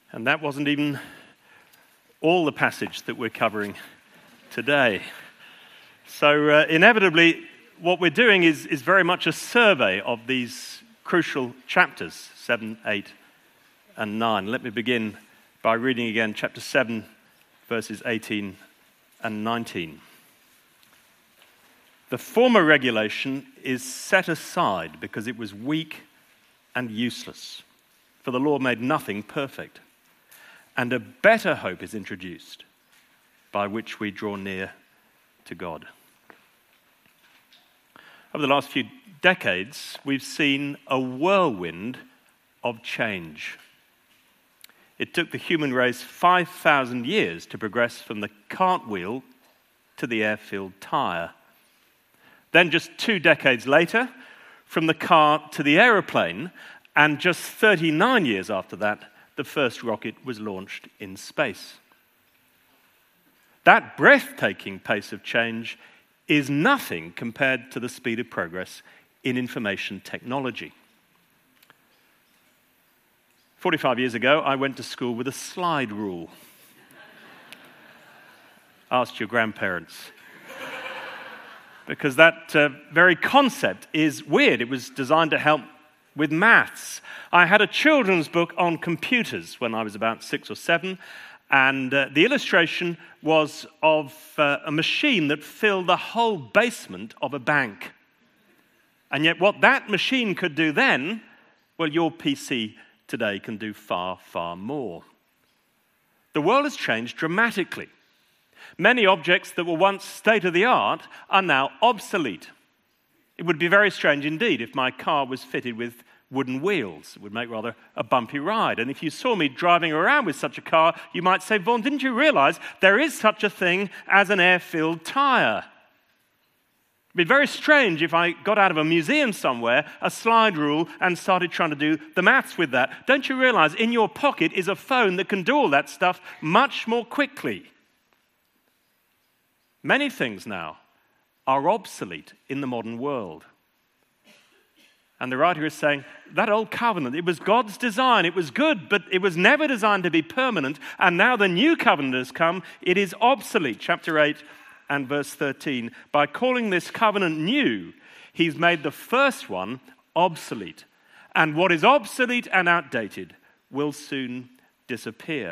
And that wasn't even all the passage that we're covering today. So inevitably, what we're doing is very much a survey of these crucial chapters, 7, 8, and 9. Let me begin by reading again chapter 7, verses 18 and 19. The former regulation is set aside because it was weak and useless, for the law made nothing perfect. And a better hope is introduced, by which we draw near to God. Over the last few decades, we've seen a whirlwind of change. It took the human race 5,000 years to progress from the cartwheel to the air-filled tire. Then just 2 decades later, from the car to the aeroplane, and just 39 years after that, the first rocket was launched in space. That breathtaking pace of change is nothing compared to the speed of progress in information technology. 45 years ago, I went to school with a slide rule. Ask your grandparents. Because that very concept is weird. It was designed to help with maths. I had a children's book on computers when I was about 6 or 7, and the illustration was of a machine that filled the whole basement of a bank. And yet what that machine could do then, well, your PC today can do far, far more. The world has changed dramatically. Many objects that were once state-of-the-art are now obsolete. It would be very strange indeed if my car was fitted with wooden wheels. It would make rather a bumpy ride. And if you saw me driving around with such a car, you might say, Vaughan, didn't you realize there is such a thing as an air-filled tire? It'd be very strange if I got out of a museum somewhere, a slide rule, and started trying to do the maths with that. Don't you realize in your pocket is a phone that can do all that stuff much more quickly? Many things now are obsolete in the modern world. And the writer is saying, that old covenant, it was God's design, it was good, but it was never designed to be permanent, and now the new covenant has come, it is obsolete. Chapter 8 and verse 13. By calling this covenant new, he's made the first one obsolete. And what is obsolete and outdated will soon disappear.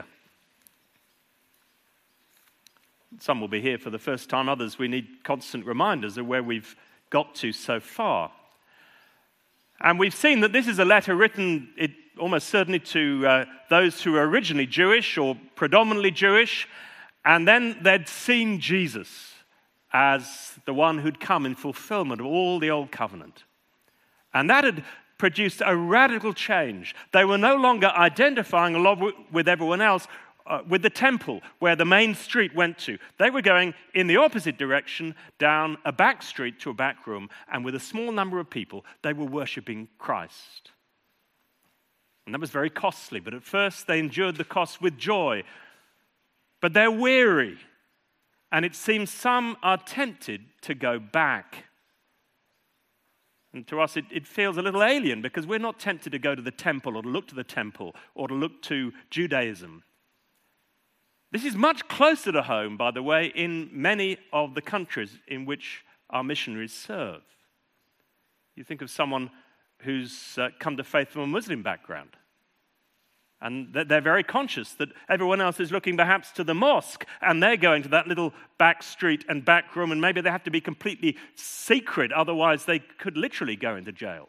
Some will be here for the first time, others we need constant reminders of where we've got to so far. And we've seen that this is a letter written almost certainly to those who were originally Jewish or predominantly Jewish, and then they'd seen Jesus as the one who'd come in fulfillment of all the old covenant. And that had produced a radical change. They were no longer identifying along with everyone else with the temple where the main street went to. They were going in the opposite direction, down a back street to a back room, and with a small number of people, they were worshipping Christ. And that was very costly, but at first they endured the cost with joy. But they're weary, and it seems some are tempted to go back. And to us, it feels a little alien because we're not tempted to go to the temple or to look to the temple or to look to Judaism. This is much closer to home, by the way, in many of the countries in which our missionaries serve. You think of someone who's come to faith from a Muslim background, and they're very conscious that everyone else is looking perhaps to the mosque, and they're going to that little back street and back room, and maybe they have to be completely secret, otherwise they could literally go into jail.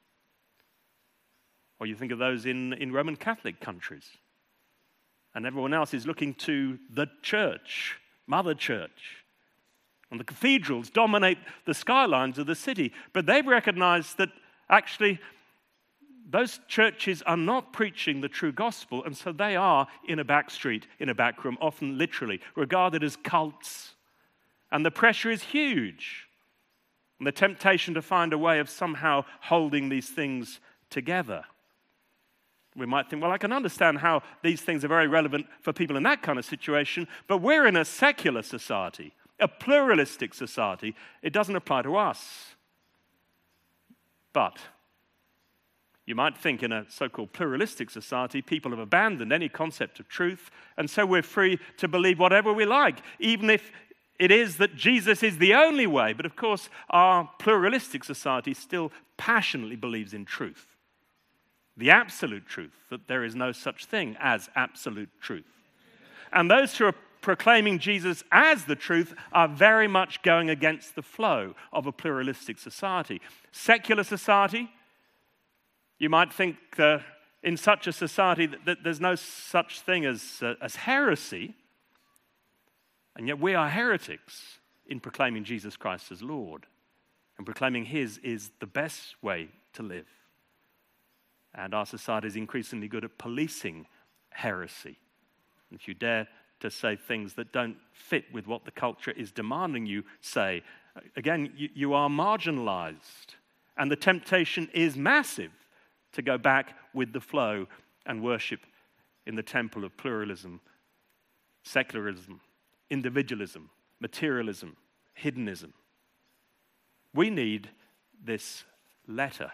Or you think of those in Roman Catholic countries. And everyone else is looking to the church, Mother Church. And the cathedrals dominate the skylines of the city. But they've recognized that actually those churches are not preaching the true gospel, and so they are in a back street, in a back room, often literally, regarded as cults. And the pressure is huge. And the temptation to find a way of somehow holding these things together. We might think, well, I can understand how these things are very relevant for people in that kind of situation, but we're in a secular society, a pluralistic society. It doesn't apply to us. But You might think in a so-called pluralistic society, people have abandoned any concept of truth, and so we're free to believe whatever we like, even if it is that Jesus is the only way. But of course, our pluralistic society still passionately believes in truth. The absolute truth, that there is no such thing as absolute truth. And those who are proclaiming Jesus as the truth are very much going against the flow of a pluralistic society. Secular society, you might think in such a society that there's no such thing as heresy, and yet we are heretics in proclaiming Jesus Christ as Lord, and proclaiming his is the best way to live. And our society is increasingly good at policing heresy. And if you dare to say things that don't fit with what the culture is demanding you say, again, you are marginalized. And the temptation is massive to go back with the flow and worship in the temple of pluralism, secularism, individualism, materialism, hedonism. We need this letter.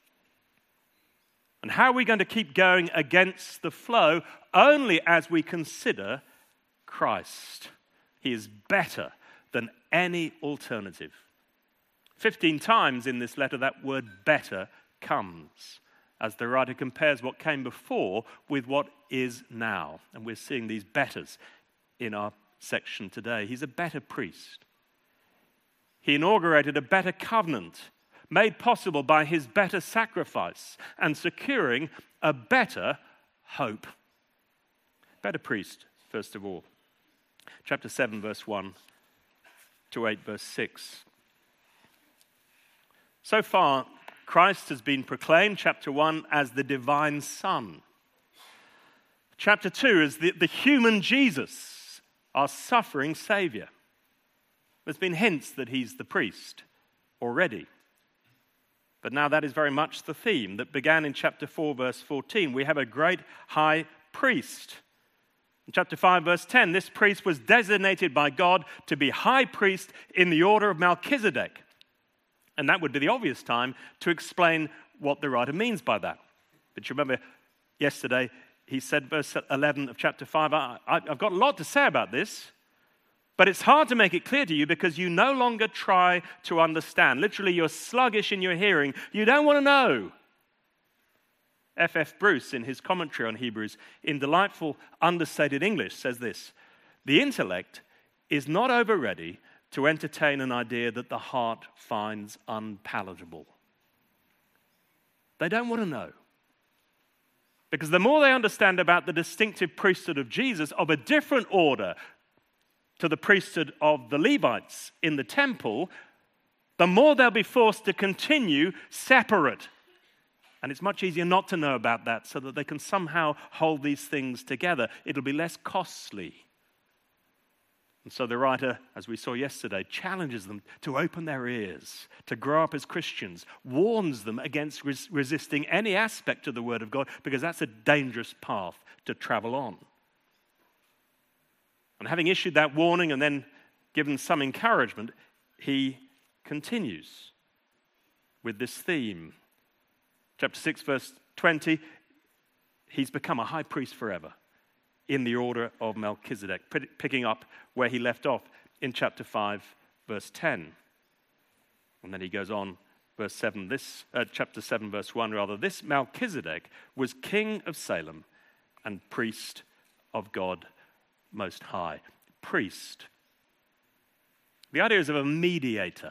And how are we going to keep going against the flow? Only as we consider Christ. He is better than any alternative. 15 times in this letter that word better comes as the writer compares what came before with what is now. And we're seeing these betters in our section today. He's a better priest. He inaugurated a better covenant made possible by his better sacrifice and securing a better hope. Better priest, first of all. Chapter 7, verse 1 to 8, verse 6. So far, Christ has been proclaimed, chapter 1, as the divine Son. Chapter 2 is the human Jesus, our suffering Savior. There's been hints that he's the priest already. But now that is very much the theme that began in chapter 4, verse 14. We have a great high priest. In chapter 5, verse 10, this priest was designated by God to be high priest in the order of Melchizedek. And that would be the obvious time to explain what the writer means by that. But you remember yesterday, he said, verse 11 of chapter 5, I've got a lot to say about this, but it's hard to make it clear to you because you no longer try to understand. Literally, you're sluggish in your hearing. You don't want to know. F.F. Bruce, in his commentary on Hebrews, in delightful, understated English, says this: the intellect is not over ready to entertain an idea that the heart finds unpalatable. They don't want to know. Because the more they understand about the distinctive priesthood of Jesus, of a different order to the priesthood of the Levites in the temple, the more they'll be forced to continue separate. And it's much easier not to know about that so that they can somehow hold these things together. It'll be less costly. And so the writer, as we saw yesterday, challenges them to open their ears, to grow up as Christians, warns them against resisting any aspect of the Word of God, because that's a dangerous path to travel on. And having issued that warning and then given some encouragement, he continues with this theme. Chapter 6, verse 20, he's become a high priest forever in the order of Melchizedek, picking up where he left off in chapter 5, verse 10. And then he goes on, verse 7, chapter 7, verse 1, rather. This Melchizedek was king of Salem and priest of God Most High. Priest. The idea is of a mediator.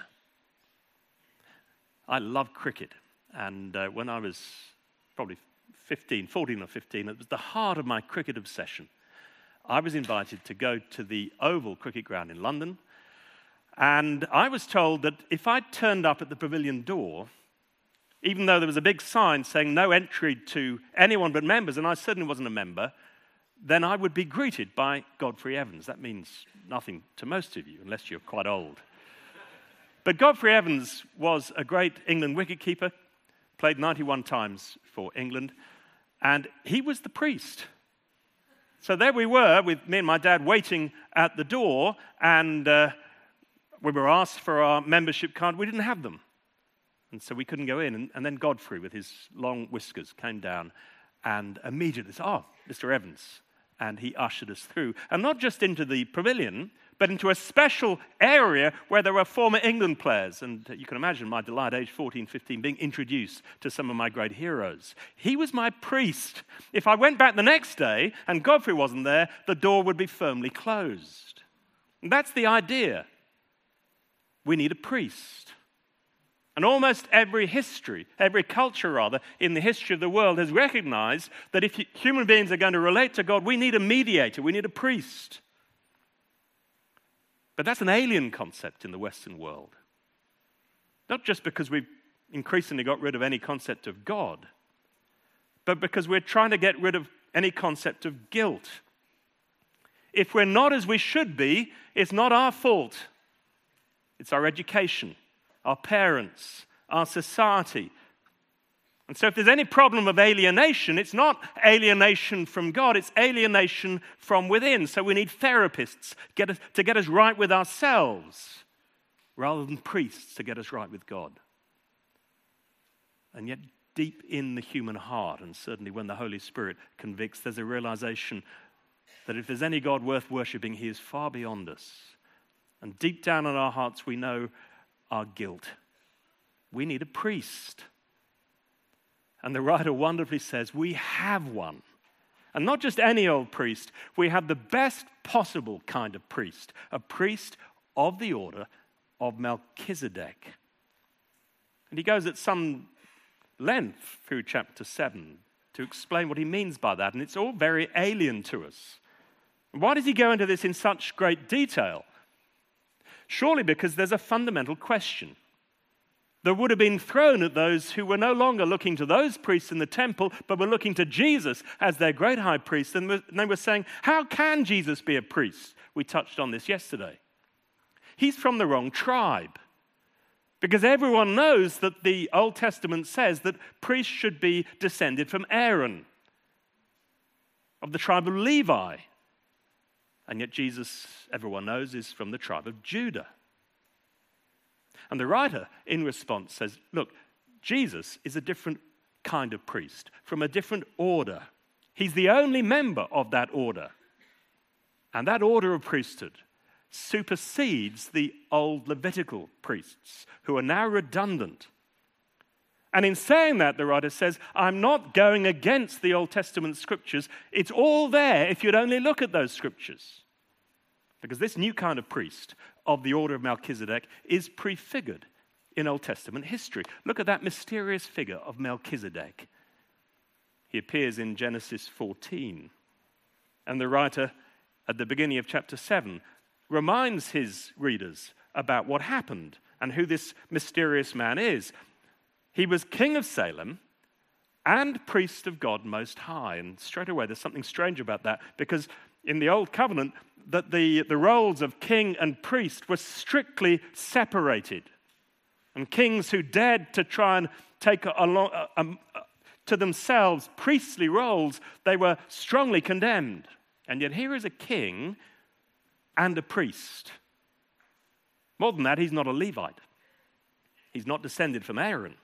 I love cricket. And when I was probably 14 or 15, it was the heart of my cricket obsession. I was invited to go to the Oval cricket ground in London, and I was told that if I turned up at the pavilion door, even though there was a big sign saying no entry to anyone but members, and I certainly wasn't a member, then I would be greeted by Godfrey Evans. That means nothing to most of you, unless you're quite old. But Godfrey Evans was a great England wicketkeeper, played 91 times for England, and he was the priest. So there we were, with me and my dad waiting at the door, and we were asked for our membership card. We didn't have them. And so we couldn't go in. And then Godfrey, with his long whiskers, came down and immediately said, "Oh, Mr. Evans." And he ushered us through. And not just into the pavilion, but into a special area where there were former England players. And you can imagine my delight, age 14, 15, being introduced to some of my great heroes. He was my priest. If I went back the next day and Godfrey wasn't there, the door would be firmly closed. And that's the idea. We need a priest. And almost every culture in the history of the world has recognized that if human beings are going to relate to God, we need a mediator, we need a priest. But that's an alien concept in the Western world. Not just because we've increasingly got rid of any concept of God, but because we're trying to get rid of any concept of guilt. If we're not as we should be, it's not our fault. It's our education, our parents, our society. And so if there's any problem of alienation, it's not alienation from God, it's alienation from within. So we need therapists to get us right with ourselves, rather than priests to get us right with God. And yet deep in the human heart, and certainly when the Holy Spirit convicts, there's a realization that if there's any God worth worshipping, he is far beyond us. And deep down in our hearts, we know our guilt. We need a priest. And the writer wonderfully says, we have one. And not just any old priest, we have the best possible kind of priest, a priest of the order of Melchizedek. And he goes at some length through chapter 7 to explain what he means by that, and it's all very alien to us. Why does he go into this in such great detail? Surely because there's a fundamental question that would have been thrown at those who were no longer looking to those priests in the temple, but were looking to Jesus as their great high priest. And they were saying, how can Jesus be a priest? We touched on this yesterday. He's from the wrong tribe. Because everyone knows that the Old Testament says that priests should be descended from Aaron, of the tribe of Levi. And yet Jesus, everyone knows, is from the tribe of Judah. And the writer, in response, says, look, Jesus is a different kind of priest, from a different order. He's the only member of that order. And that order of priesthood supersedes the old Levitical priests, who are now redundant. And in saying that, the writer says, I'm not going against the Old Testament scriptures. It's all there if you'd only look at those scriptures. Because this new kind of priest of the order of Melchizedek is prefigured in Old Testament history. Look at that mysterious figure of Melchizedek. He appears in Genesis 14. And the writer, at the beginning of chapter 7, reminds his readers about what happened and who this mysterious man is. He was king of Salem and priest of God Most High. And straight away, there's something strange about that, because in the Old Covenant, that the roles of king and priest were strictly separated. And kings who dared to try and take to themselves priestly roles, they were strongly condemned. And yet here is a king and a priest. More than that, he's not a Levite. He's not descended from Aaron.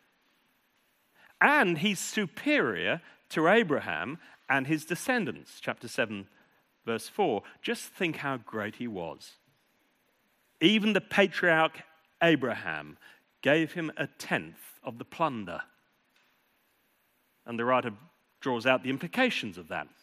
And he's superior to Abraham and his descendants. Chapter 7, verse 4. Just think how great he was. Even the patriarch Abraham gave him a tenth of the plunder. And the writer draws out the implications of that.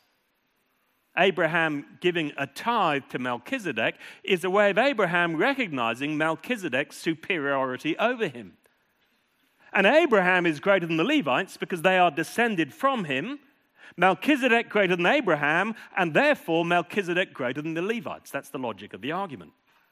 Abraham giving a tithe to Melchizedek is a way of Abraham recognizing Melchizedek's superiority over him. And Abraham is greater than the Levites because they are descended from him. Melchizedek greater than Abraham, and therefore Melchizedek greater than the Levites. That's the logic of the argument.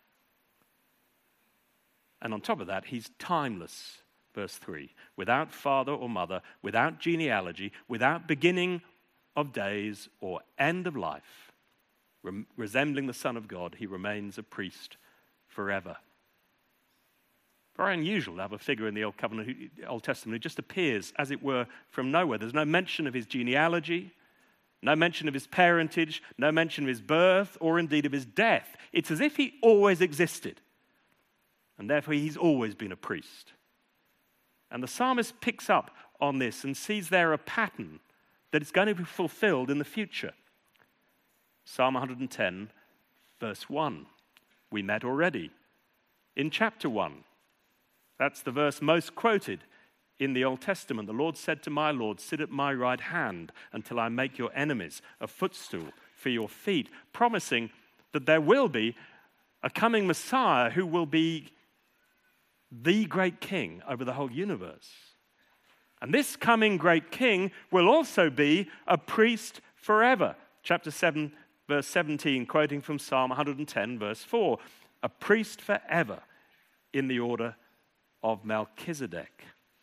And on top of that, he's timeless, verse 3. Without father or mother, without genealogy, without beginning of days or end of life, resembling the Son of God, he remains a priest forever. Very unusual to have a figure in the Old Testament who just appears, as it were, from nowhere. There's no mention of his genealogy, no mention of his parentage, no mention of his birth, or indeed of his death. It's as if he always existed, and therefore he's always been a priest. And the psalmist picks up on this and sees there a pattern that is going to be fulfilled in the future. Psalm 110, verse 1. We met already in chapter 1. That's the verse most quoted in the Old Testament. The Lord said to my Lord, sit at my right hand until I make your enemies a footstool for your feet, promising that there will be a coming Messiah who will be the great king over the whole universe. And this coming great king will also be a priest forever. Chapter 7, verse 17, quoting from Psalm 110, verse 4. A priest forever in the order of Melchizedek.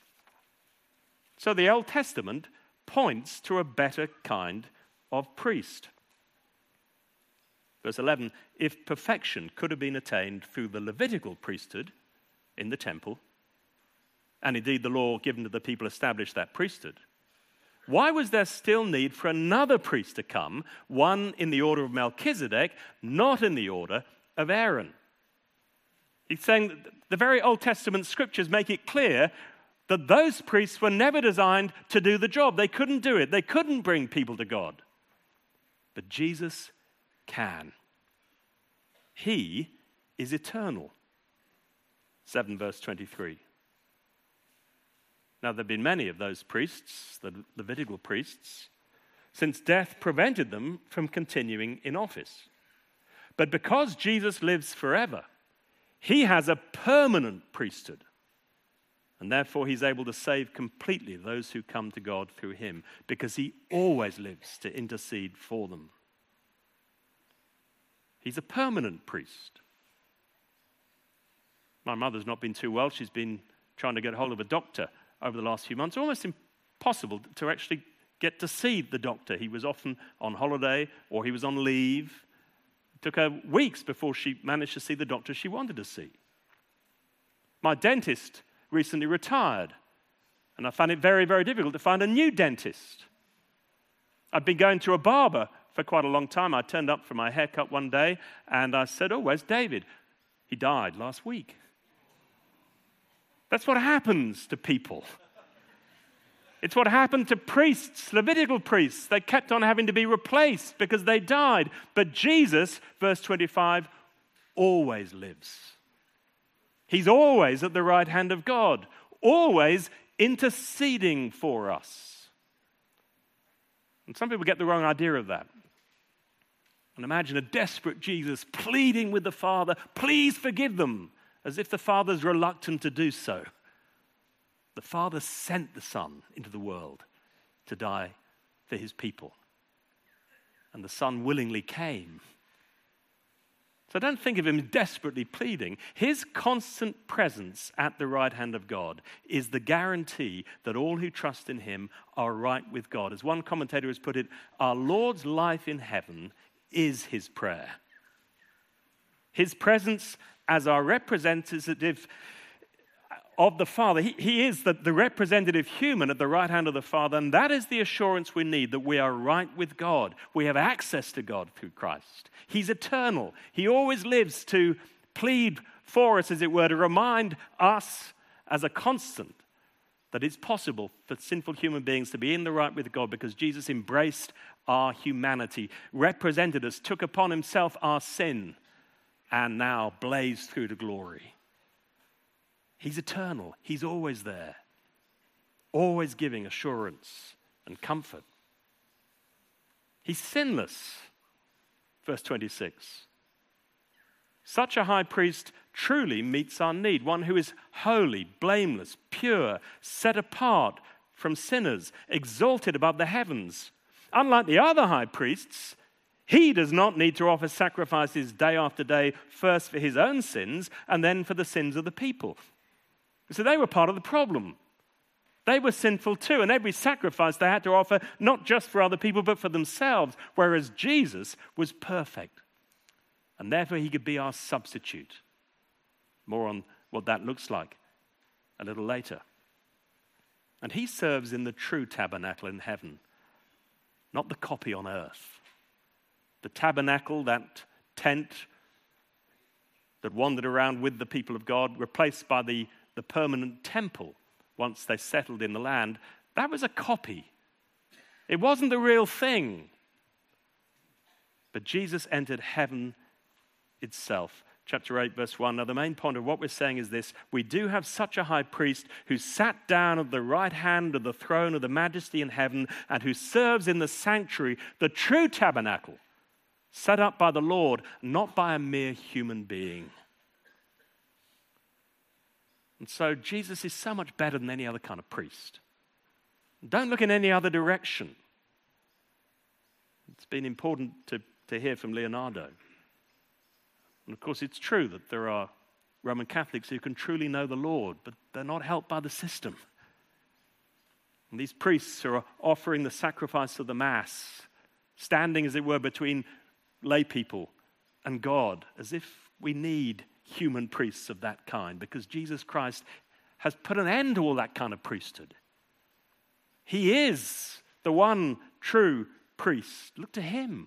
So the Old Testament points to a better kind of priest. Verse 11, if perfection could have been attained through the Levitical priesthood in the temple, and indeed the law given to the people established that priesthood, why was there still need for another priest to come, one in the order of Melchizedek, not in the order of Aaron? He's saying that the very Old Testament scriptures make it clear that those priests were never designed to do the job. They couldn't do it. They couldn't bring people to God. But Jesus can. He is eternal. 7 verse 23. Now, there have been many of those priests, the Levitical priests, since death prevented them from continuing in office. But because Jesus lives forever, he has a permanent priesthood. And therefore, he's able to save completely those who come to God through him, because he always lives to intercede for them. He's a permanent priest. My mother's not been too well. She's been trying to get hold of a doctor over the last few months. Almost impossible to actually get to see the doctor. He was often on holiday or he was on leave. It took her weeks before she managed to see the doctor she wanted to see. My dentist recently retired, and I found it very, very difficult to find a new dentist. I'd been going to a barber for quite a long time. I turned up for my haircut one day, and I said, oh, where's David? He died last week. That's what happens to people. It's what happened to priests, Levitical priests. They kept on having to be replaced because they died. But Jesus, verse 25, always lives. He's always at the right hand of God, always interceding for us. And some people get the wrong idea of that. And imagine a desperate Jesus pleading with the Father, please forgive them, as if the Father's reluctant to do so. The Father sent the Son into the world to die for his people. And the Son willingly came. So don't think of him desperately pleading. His constant presence at the right hand of God is the guarantee that all who trust in him are right with God. As one commentator has put it, our Lord's life in heaven is his prayer. His presence as our representative of the Father. He is the representative human at the right hand of the Father, and that is the assurance we need, that we are right with God. We have access to God through Christ. He's eternal. He always lives to plead for us, as it were, to remind us as a constant that it's possible for sinful human beings to be in the right with God because Jesus embraced our humanity, represented us, took upon himself our sin, and now blazed through to glory. He's eternal. He's always there, always giving assurance and comfort. He's sinless. Verse 26. Such a high priest truly meets our need, one who is holy, blameless, pure, set apart from sinners, exalted above the heavens. Unlike the other high priests, he does not need to offer sacrifices day after day, first for his own sins and then for the sins of the people. So they were part of the problem. They were sinful too, and every sacrifice they had to offer, not just for other people, but for themselves, whereas Jesus was perfect. And therefore he could be our substitute. More on what that looks like a little later. And he serves in the true tabernacle in heaven, not the copy on earth. The tabernacle, that tent that wandered around with the people of God, replaced by the permanent temple once they settled in the land, that was a copy. It wasn't the real thing. But Jesus entered heaven itself. Chapter 8, verse 1. Now, the main point of what we're saying is this: we do have such a high priest who sat down at the right hand of the throne of the majesty in heaven and who serves in the sanctuary, the true tabernacle, set up by the Lord, not by a mere human being. And so Jesus is so much better than any other kind of priest. Don't look in any other direction. It's been important to hear from Leonardo. And of course, it's true that there are Roman Catholics who can truly know the Lord, but they're not helped by the system. And these priests are offering the sacrifice of the Mass, standing, as it were, between lay people and God, as if we need human priests of that kind, because Jesus Christ has put an end to all that kind of priesthood. He is the one true priest. Look to him.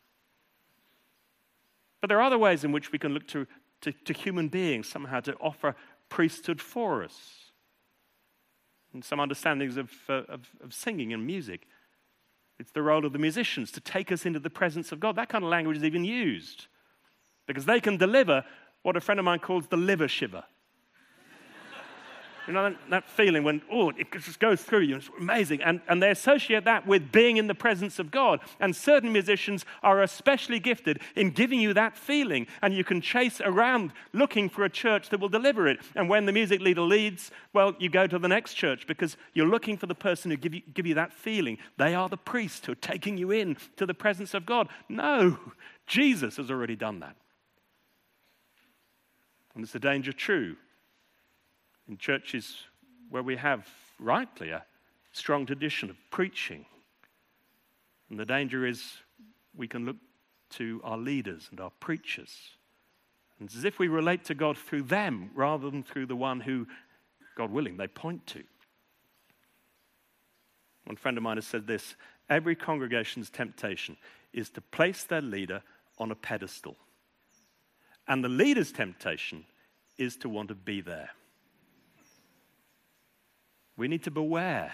But there are other ways in which we can look to human beings somehow to offer priesthood for us. And some understandings of singing and music. It's the role of the musicians to take us into the presence of God. That kind of language is even used because they can deliver what a friend of mine calls the liver shiver. You know, that feeling when, it just goes through you. It's amazing. And they associate that with being in the presence of God. And certain musicians are especially gifted in giving you that feeling. And you can chase around looking for a church that will deliver it. And when the music leader leads, well, you go to the next church because you're looking for the person who give you that feeling. They are the priest who are taking you in to the presence of God. No, Jesus has already done that. And it's a danger true in churches where we have, rightly, a strong tradition of preaching. And the danger is we can look to our leaders and our preachers. And it's as if we relate to God through them rather than through the one who, God willing, they point to. One friend of mine has said this: every congregation's temptation is to place their leader on a pedestal. And the leader's temptation is to want to be there. We need to beware.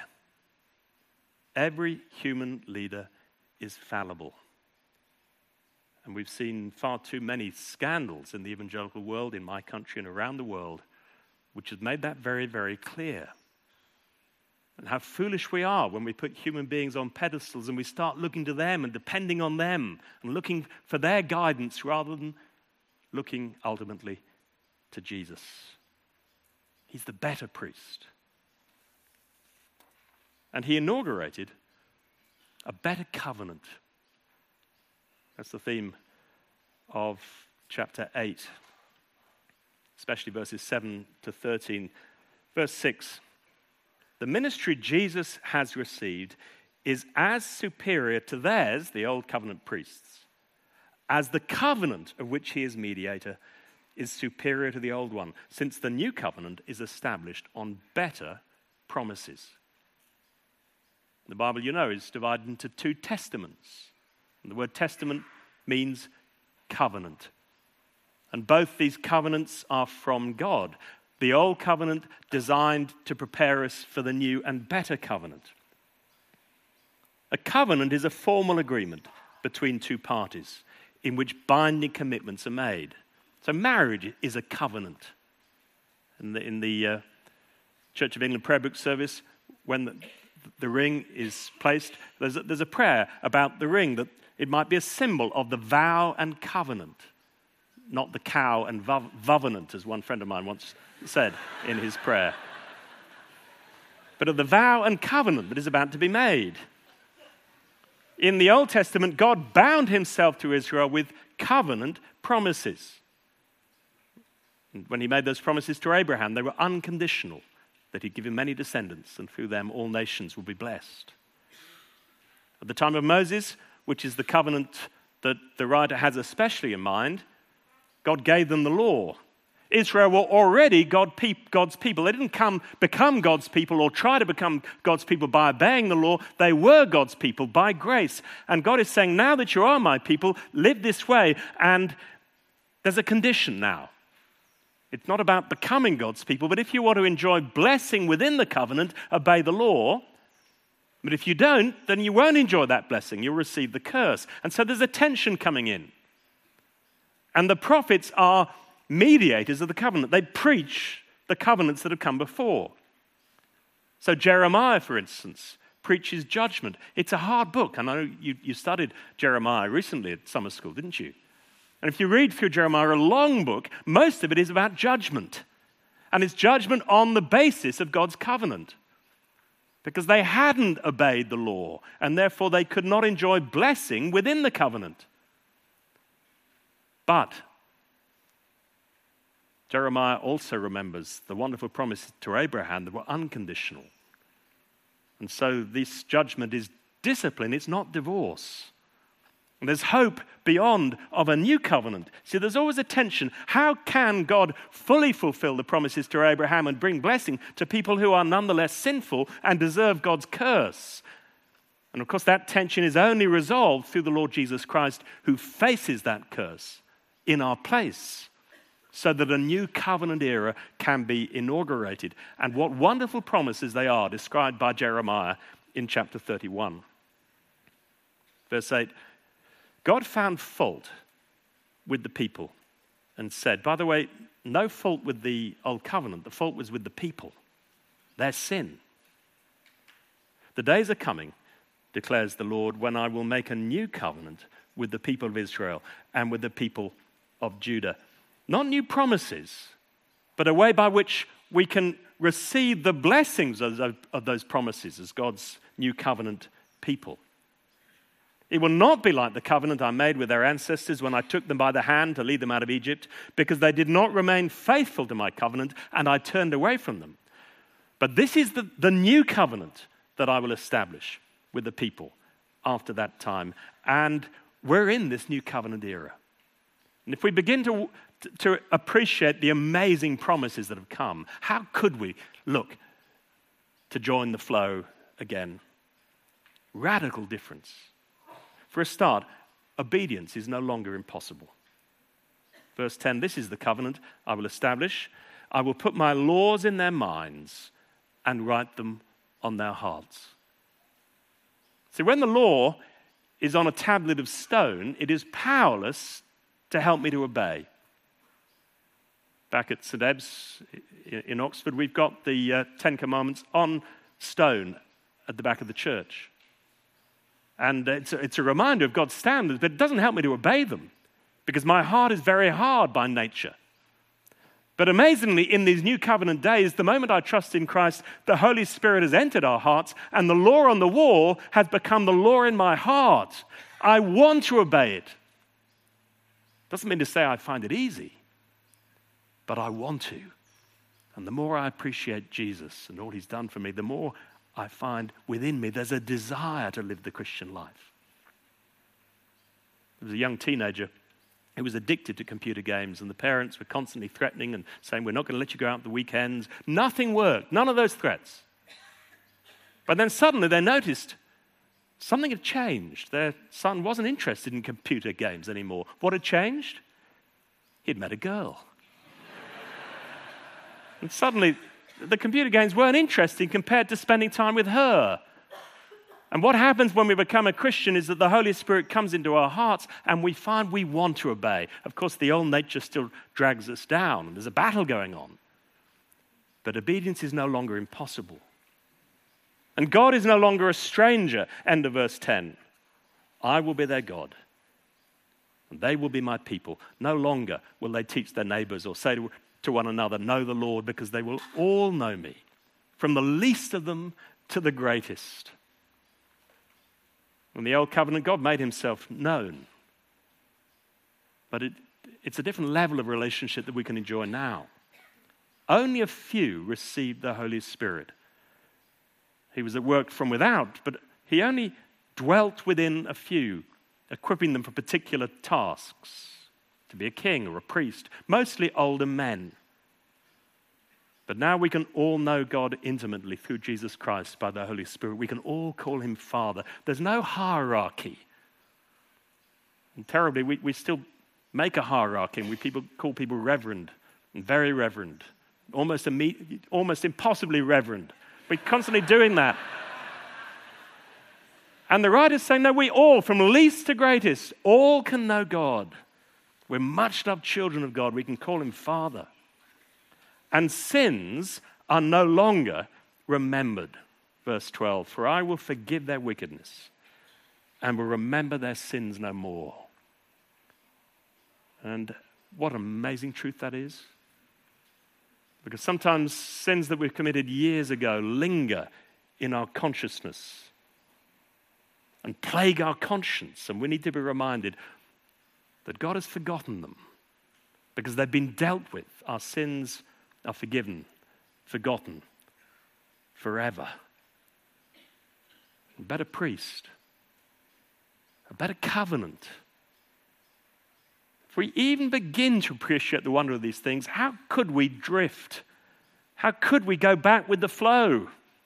Every human leader is fallible. And we've seen far too many scandals in the evangelical world, in my country and around the world, which has made that very, very clear. And how foolish we are when we put human beings on pedestals and we start looking to them and depending on them and looking for their guidance rather than looking ultimately to Jesus. He's the better priest. And he inaugurated a better covenant. That's the theme of chapter 8, especially verses 7 to 13. Verse 6, the ministry Jesus has received is as superior to theirs, the old covenant priests, as the covenant of which he is mediator is superior to the old one, since the new covenant is established on better promises. The Bible, you know, is divided into two testaments. And the word testament means covenant. And both these covenants are from God. The old covenant designed to prepare us for the new and better covenant. A covenant is a formal agreement between two parties in which binding commitments are made. So marriage is a covenant. In the Church of England prayer book service, when the ring is placed, there's a prayer about the ring, that it might be a symbol of the vow and covenant, not the cow and vovenant, as one friend of mine once said in his prayer, but of the vow and covenant that is about to be made. In the Old Testament, God bound himself to Israel with covenant promises. And when he made those promises to Abraham, they were unconditional, that he'd give him many descendants, and through them all nations will be blessed. At the time of Moses, which is the covenant that the writer has especially in mind, God gave them the law. Israel were already God's people. They didn't become God's people or try to become God's people by obeying the law. They were God's people by grace. And God is saying, now that you are my people, live this way. And there's a condition now. It's not about becoming God's people, but if you want to enjoy blessing within the covenant, obey the law. But if you don't, then you won't enjoy that blessing. You'll receive the curse. And so there's a tension coming in. And the prophets are mediators of the covenant. They preach the covenants that have come before. So Jeremiah, for instance, preaches judgment. It's a hard book. I know you studied Jeremiah recently at summer school, didn't you? And if you read through Jeremiah, a long book, most of it is about judgment. And it's judgment on the basis of God's covenant. Because they hadn't obeyed the law, and therefore they could not enjoy blessing within the covenant. But Jeremiah also remembers the wonderful promises to Abraham that were unconditional. And so this judgment is discipline, it's not divorce. And there's hope beyond of a new covenant. See, there's always a tension. How can God fully fulfill the promises to Abraham and bring blessing to people who are nonetheless sinful and deserve God's curse? And of course, that tension is only resolved through the Lord Jesus Christ, who faces that curse in our place, so that a new covenant era can be inaugurated. And what wonderful promises they are, described by Jeremiah in chapter 31. Verse 8, God found fault with the people and said, by the way, no fault with the old covenant, the fault was with the people, their sin. The days are coming, declares the Lord, when I will make a new covenant with the people of Israel and with the people of Judah. Not new promises, but a way by which we can receive the blessings of those promises as God's new covenant people. It will not be like the covenant I made with their ancestors when I took them by the hand to lead them out of Egypt, because they did not remain faithful to my covenant and I turned away from them. But this is the new covenant that I will establish with the people after that time. And we're in this new covenant era. And if we begin to appreciate the amazing promises that have come, how could we look to join the flow again? Radical difference. For a start, obedience is no longer impossible. Verse 10, this is the covenant I will establish. I will put my laws in their minds and write them on their hearts. See, when the law is on a tablet of stone, it is powerless to help me to obey. Back at St. Ebbe's in Oxford, we've got the Ten Commandments on stone at the back of the church. And it's a reminder of God's standards, but it doesn't help me to obey them because my heart is very hard by nature. But amazingly, in these new covenant days, the moment I trust in Christ, the Holy Spirit has entered our hearts and the law on the wall has become the law in my heart. I want to obey it. Doesn't mean to say I find it easy, but I want to. And the more I appreciate Jesus and all he's done for me, the more I find within me there's a desire to live the Christian life. There was a young teenager who was addicted to computer games, and the parents were constantly threatening and saying, we're not going to let you go out the weekends. Nothing worked, none of those threats. But then suddenly they noticed something had changed. Their son wasn't interested in computer games anymore. What had changed? He'd met a girl. And suddenly the computer games weren't interesting compared to spending time with her. And what happens when we become a Christian is that the Holy Spirit comes into our hearts and we find we want to obey. Of course, the old nature still drags us down and there's a battle going on. But obedience is no longer impossible. And God is no longer a stranger. End of verse 10. I will be their God and they will be my people. No longer will they teach their neighbors or say to one another, know the Lord, because they will all know me, from the least of them to the greatest. In the old covenant, God made himself known. But it's a different level of relationship that we can enjoy now. Only a few received the Holy Spirit. He was at work from without, but he only dwelt within a few, equipping them for particular tasks. To be a king or a priest, mostly older men. But now we can all know God intimately through Jesus Christ by the Holy Spirit. We can all call him Father. There's no hierarchy. And terribly, we still make a hierarchy and we call people reverend and very reverend, almost impossibly reverend. We're constantly doing that. And the writer's saying, no, we all, from least to greatest, all can know God. We're much loved children of God. We can call him Father. And sins are no longer remembered. Verse 12, for I will forgive their wickedness and will remember their sins no more. And what an amazing truth that is. Because sometimes sins that we've committed years ago linger in our consciousness and plague our conscience. And we need to be reminded that God has forgotten them because they've been dealt with. Our sins are forgiven, forgotten, forever. A better priest, a better covenant. If we even begin to appreciate the wonder of these things, how could we drift? How could we go back with the flow?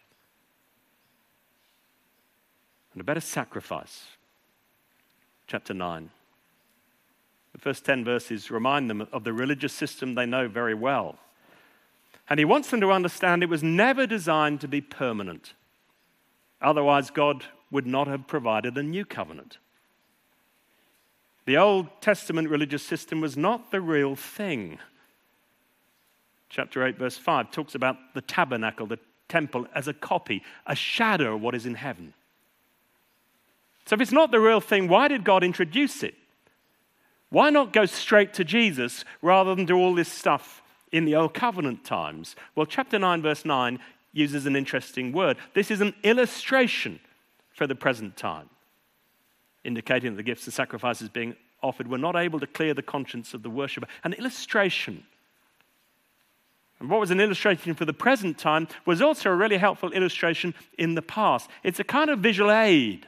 And a better sacrifice. Chapter 9. The first 10 verses remind them of the religious system they know very well. And he wants them to understand it was never designed to be permanent. Otherwise, God would not have provided a new covenant. The Old Testament religious system was not the real thing. Chapter 8, verse 5 talks about the tabernacle, the temple, as a copy, a shadow of what is in heaven. So if it's not the real thing, why did God introduce it? Why not go straight to Jesus rather than do all this stuff in the Old Covenant times? Well, chapter 9, verse 9 uses an interesting word. This is an illustration for the present time, indicating that the gifts and sacrifices being offered were not able to clear the conscience of the worshipper. An illustration. And what was an illustration for the present time was also a really helpful illustration in the past. It's a kind of visual aid.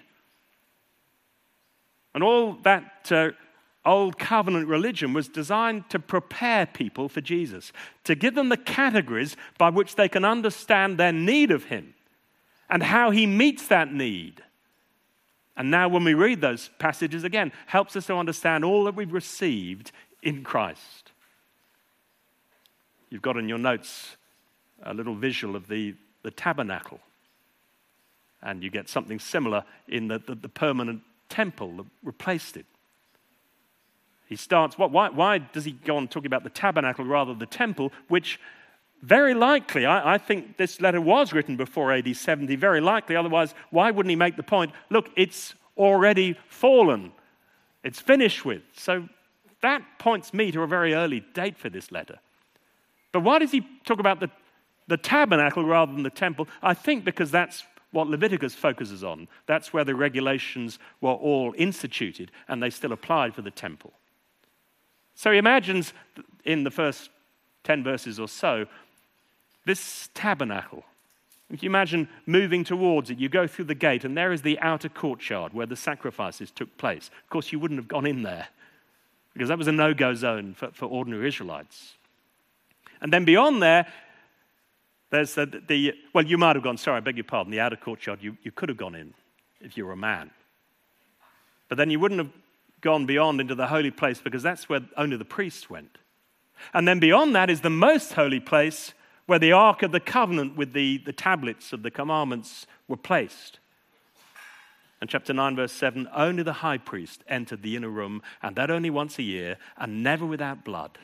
And all that Old Covenant religion was designed to prepare people for Jesus, to give them the categories by which they can understand their need of him and how he meets that need. And now when we read those passages again, helps us to understand all that we've received in Christ. You've got in your notes a little visual of the tabernacle. And you get something similar in the permanent temple that replaced it. He starts, why does he go on talking about the tabernacle rather than the temple, which very likely, I think this letter was written before AD 70, very likely, otherwise why wouldn't he make the point, look, it's already fallen, it's finished with. So that points me to a very early date for this letter. But why does he talk about the tabernacle rather than the temple? I think because that's what Leviticus focuses on. That's where the regulations were all instituted and they still applied for the temple. So he imagines in the first 10 verses or so, this tabernacle. If you imagine moving towards it, you go through the gate and there is the outer courtyard where the sacrifices took place. Of course, you wouldn't have gone in there because that was a no-go zone for ordinary Israelites. And then beyond there, there's you might have gone, sorry, I beg your pardon, the outer courtyard, you could have gone in if you were a man. But then you wouldn't have gone beyond into the holy place because that's where only the priests went. And then beyond that is the most holy place where the Ark of the Covenant with the tablets of the commandments were placed. And chapter 9, verse 7, only the high priest entered the inner room, and that only once a year, and never without blood.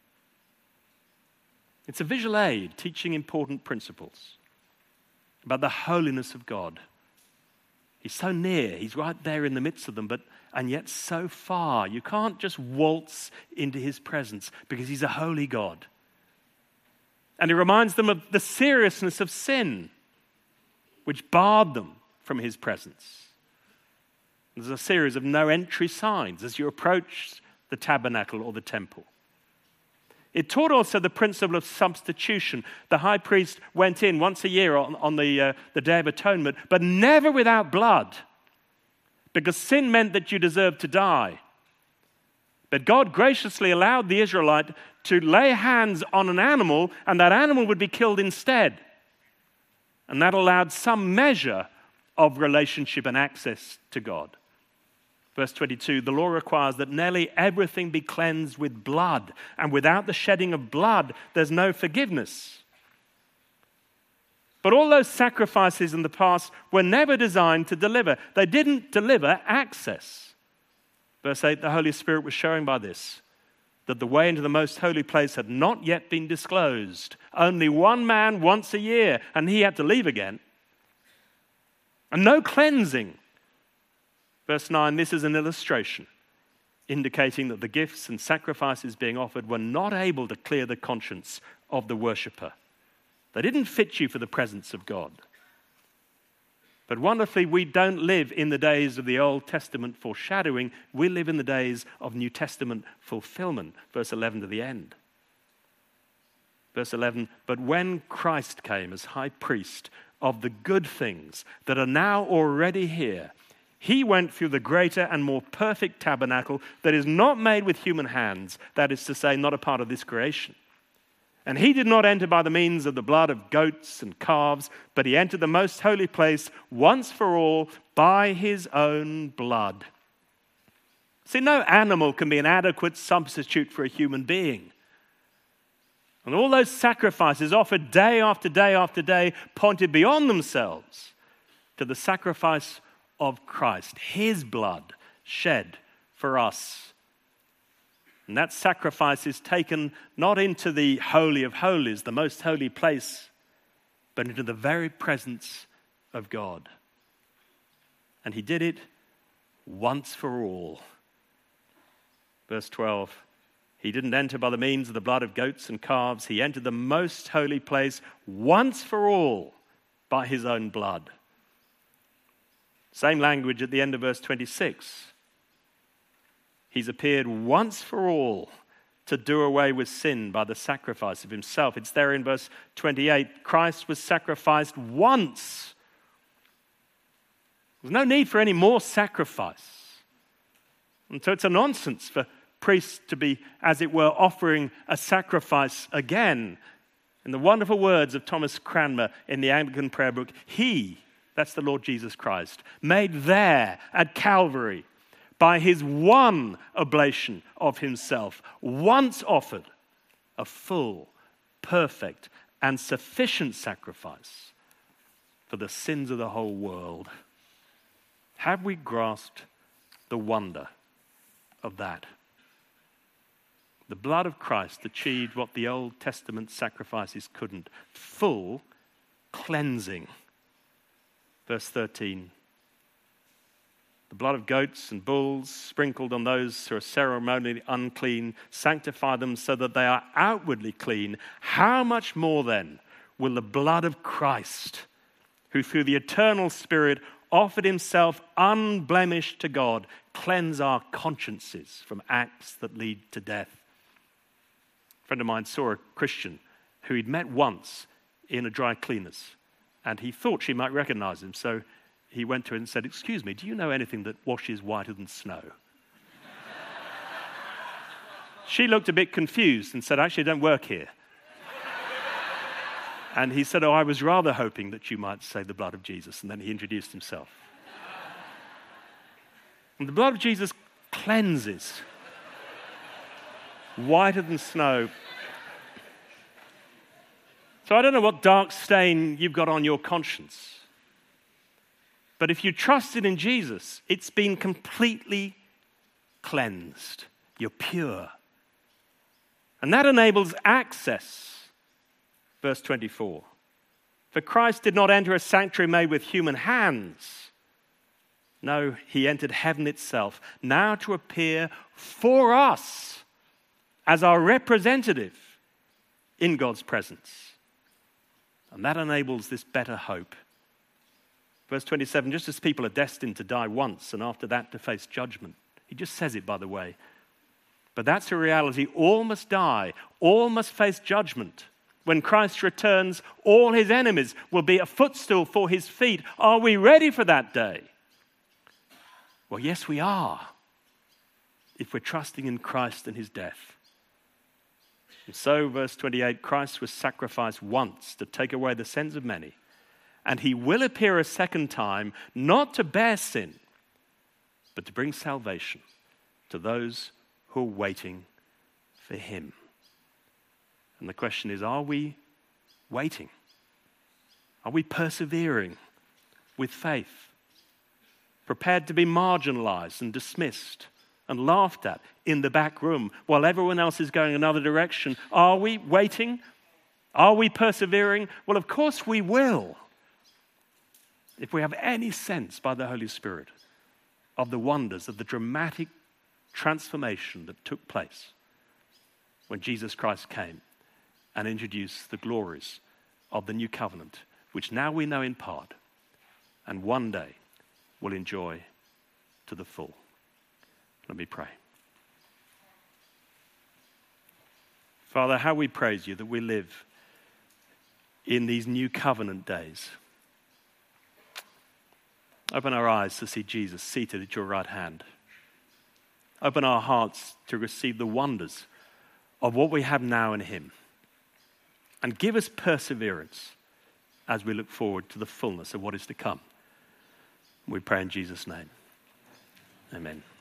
It's a visual aid teaching important principles about the holiness of God. He's so near, he's right there in the midst of them, and yet so far. You can't just waltz into his presence because he's a holy God. And he reminds them of the seriousness of sin, which barred them from his presence. There's a series of no entry signs as you approach the tabernacle or the temple. It taught also the principle of substitution. The high priest went in once a year on the Day of Atonement, but never without blood, because sin meant that you deserved to die. But God graciously allowed the Israelite to lay hands on an animal, and that animal would be killed instead. And that allowed some measure of relationship and access to God. Verse 22, the law requires that nearly everything be cleansed with blood, and without the shedding of blood, there's no forgiveness. But all those sacrifices in the past were never designed to deliver. They didn't deliver access. Verse 8, the Holy Spirit was showing by this that the way into the most holy place had not yet been disclosed. Only one man once a year, and he had to leave again. And no cleansing. Verse 9, this is an illustration indicating that the gifts and sacrifices being offered were not able to clear the conscience of the worshipper. They didn't fit you for the presence of God. But wonderfully, we don't live in the days of the Old Testament foreshadowing. We live in the days of New Testament fulfillment. Verse 11 to the end. Verse 11, but when Christ came as high priest of the good things that are now already here, he went through the greater and more perfect tabernacle that is not made with human hands, that is to say, not a part of this creation. And he did not enter by the means of the blood of goats and calves, but he entered the most holy place once for all by his own blood. See, no animal can be an adequate substitute for a human being. And all those sacrifices offered day after day after day pointed beyond themselves to the sacrifice of Christ, his blood shed for us. And that sacrifice is taken not into the Holy of Holies, the most holy place, but into the very presence of God. And he did it once for all. Verse 12, he didn't enter by the means of the blood of goats and calves. He entered the most holy place once for all by his own blood. Same language at the end of verse 26. He's appeared once for all to do away with sin by the sacrifice of himself. It's there in verse 28. Christ was sacrificed once. There's no need for any more sacrifice. And so it's a nonsense for priests to be, as it were, offering a sacrifice again. In the wonderful words of Thomas Cranmer in the Anglican prayer book, he, that's the Lord Jesus Christ, made there at Calvary, by his one oblation of himself, once offered, a full, perfect, and sufficient sacrifice for the sins of the whole world. Have we grasped the wonder of that? The blood of Christ achieved what the Old Testament sacrifices couldn't. Full cleansing. Verse 13. The blood of goats and bulls sprinkled on those who are ceremonially unclean sanctify them so that they are outwardly clean. How much more then will the blood of Christ, who through the eternal Spirit offered himself unblemished to God, cleanse our consciences from acts that lead to death? A friend of mine saw a Christian who he'd met once in a dry cleaners, and he thought she might recognize him, so he went to her and said, "Excuse me, do you know anything that washes whiter than snow?" She looked a bit confused and said, "Actually, I don't work here." And he said, "Oh, I was rather hoping that you might say the blood of Jesus." And then he introduced himself. And the blood of Jesus cleanses, whiter than snow. So I don't know what dark stain you've got on your conscience. But if you trusted in Jesus, it's been completely cleansed. You're pure. And that enables access. Verse 24. For Christ did not enter a sanctuary made with human hands. No, he entered heaven itself, now to appear for us as our representative in God's presence. And that enables this better hope. Verse 27, just as people are destined to die once and after that to face judgment. He just says it, by the way. But that's a reality. All must die. All must face judgment. When Christ returns, all his enemies will be a footstool for his feet. Are we ready for that day? Well, yes, we are, if we're trusting in Christ and his death. And so, verse 28, Christ was sacrificed once to take away the sins of many. And he will appear a second time, not to bear sin, but to bring salvation to those who are waiting for him. And the question is, are we waiting? Are we persevering with faith? Prepared to be marginalized and dismissed and laughed at in the back room while everyone else is going another direction? Are we waiting? Are we persevering? Well, of course we will, if we have any sense by the Holy Spirit of the wonders of the dramatic transformation that took place when Jesus Christ came and introduced the glories of the new covenant, which now we know in part and one day will enjoy to the full. Let me pray. Father, how we praise you that we live in these new covenant days. Open our eyes to see Jesus seated at your right hand. Open our hearts to receive the wonders of what we have now in him. And give us perseverance as we look forward to the fullness of what is to come. We pray in Jesus' name. Amen.